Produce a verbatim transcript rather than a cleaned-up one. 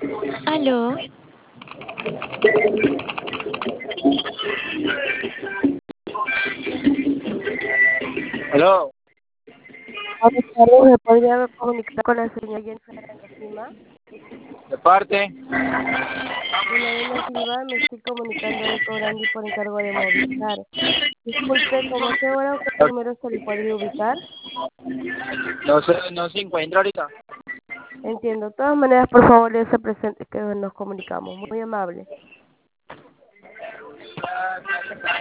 Aló, Aló, Buenas tardes, ¿me podría comunicar con la señora Jennifer Silva? de parte, Lorena Silva, me estoy comunicando de Cobrandi por encargo de Movistar. Disculpe, ¿cómo qué hora o qué número se le podría ubicar? no se, no se encuentra ahorita. Entiendo. De todas maneras, por favor, le hace presente que nos comunicamos. Muy amable.